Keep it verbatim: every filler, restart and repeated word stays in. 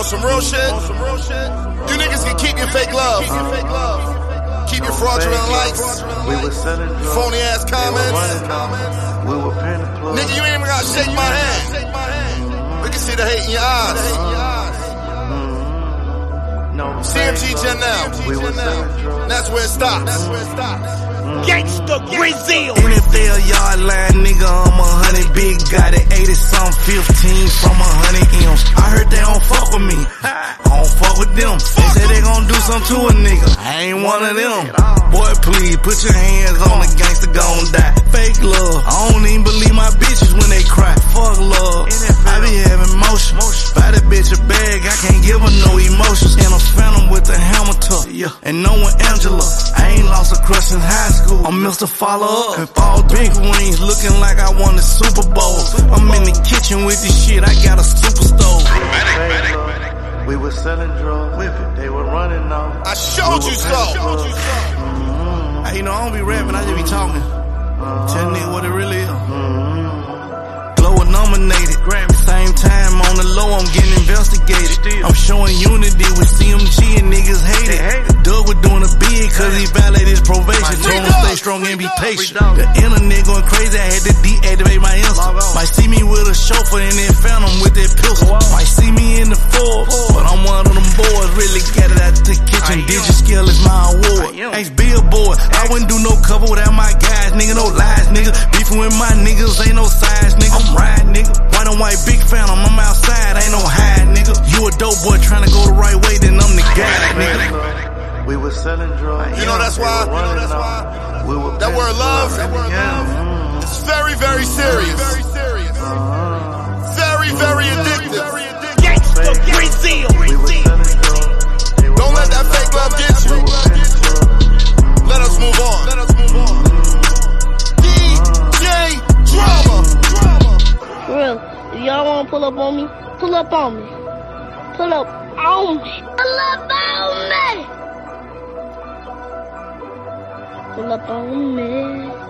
On some real shit. On some real shit. You niggas can keep your fake love. Keep your fake love. Keep your fraudulent likes. We were selling drugs. Phony ass comments. We were paying the plug. Nigga, you ain't even gotta shake my hand. We can see the hate in your eyes. No, C M G Gen now. We were selling drugs. That's where it stops. Gangsta Brazil. N F L yard line, nigga, I'm a hundred big, got it eighty some fifteen from a hundred M's. I heard they don't fuck with me, I don't fuck with them. They say they gon' do something to a nigga, I ain't one of them. Boy, please put your hands on the gangster gon' die. Fake love, I don't even believe my bitches when they cry. Fuck love, I be having motion. Buy that bitch a bag, I can't give her no emotions. And a phantom with a hammer tuck, yeah. And no one Angela, I ain't lost a crush in high school. I'm Mister Follow Up. And all big wings looking like I won the Super Bowl. I'm in the kitchen with this shit, I got a super stove. We were selling drugs. Whip it. They were running off. I showed you so. Mm-hmm. Hey, you know, I don't be rapping, I just be talking. Uh-huh. Tell nigga what it really is. Mm-hmm. Glower nominated. Grammy. Same time on the low, I'm getting investigated. Still. I'm showing unity with C M G and niggas hate it. Hate it. Doug was doing a bid cause he violated his probation. Told him stay strong and be patient. The internet going crazy, I had to deactivate my Insta. Might see me with a chauffeur and then found him with that pistol. Might see me in the Forbes, but I'm one of them boys. Really got it out the kitchen. Digicale is my award. Ace Billboard, I wouldn't do no cover without my guys. Nigga, no lies, nigga. Beefing with my niggas, ain't no size, nigga. I'm riding, nigga. White and white, big phantom, I'm outside, ain't no hide, nigga. You a dope boy trying to go the right way, then I'm the guy, nigga. We were selling drugs. You know that's why. You know that's why. We were that word love. That word yeah. love. It's very, very serious. Very, serious. Uh-huh. Very, very addictive. Gangsta Brazil. We were selling drugs. Don't let that fake love get you. Let us move on. Let us move on. D J Drama. For real, if y'all wanna pull up on me, pull up on me. Pull up on me. Pull up on me. Pull up on me.